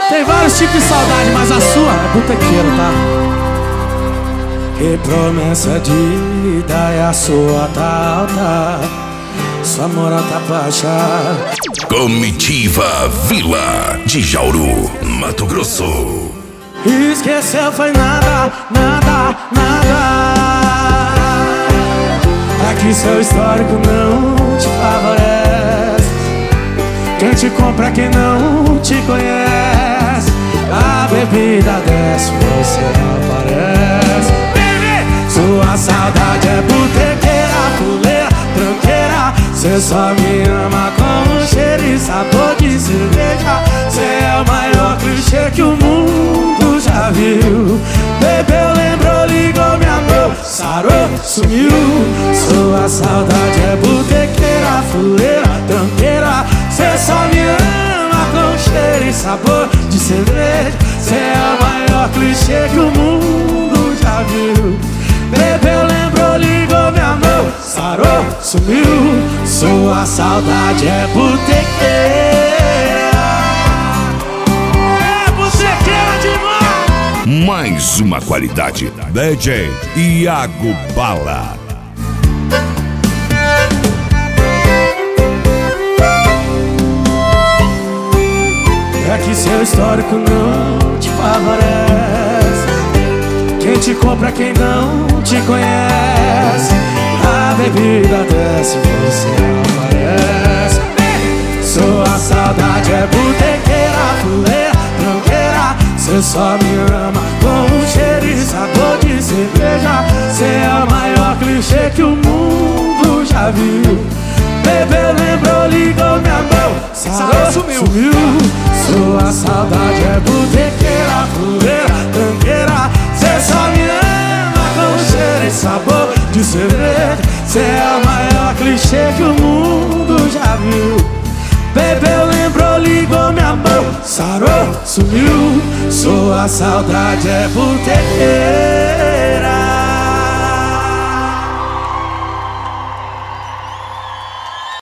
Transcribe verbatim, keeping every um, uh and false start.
Tem vários tipos de saudade, mas a sua é botequeira, tá? E promessa de vida é a sua tá alta, sua moral tá baixa. Comitiva Vila de Jauru, Mato Grosso. Esqueceu foi nada, nada, nada. Aqui seu histórico não te favorece. Quem te compra é quem não te conhece. A bebida desce, você aparece. Baby! Sua saudade é botequeira, fuleira, tranqueira. Cê só me ama com o cheiro e sabor de cerveja. Cê é o maior clichê que o mundo já viu. Bebeu, lembrou, ligou, me amou, sarou, sumiu. Sua saudade é botequeira, fuleira, tranqueira. Cê só me ama com cheiro e sabor de cerveja. Cê é o maior clichê que o mundo já viu. Bebeu, lembrou, ligou, me amou, sarou, sumiu. Sua saudade é botequeira. É botequeira demais. Mais uma qualidade. D J Iago Bala. É que seu histórico não te favorece. Quem te compra é quem não te conhece. A bebida desce, você aparece. Sua saudade é botequeira, fuleira, tranqueira. Cê só me ama com um cheiro e sabor de cerveja. Cê é o maior clichê que o mundo já viu. Bebeu, lembrou, ligou, me amou, sarou, sumiu. sumiu. Sua saudade é botequeira, fuleira, tranqueira. Cê só me ama com cheiro e sabor de cerveja. Cê é o maior clichê que o mundo já viu. Bebeu, lembrou, ligou, me amou, sarou, sumiu. Sua saudade é botequeira.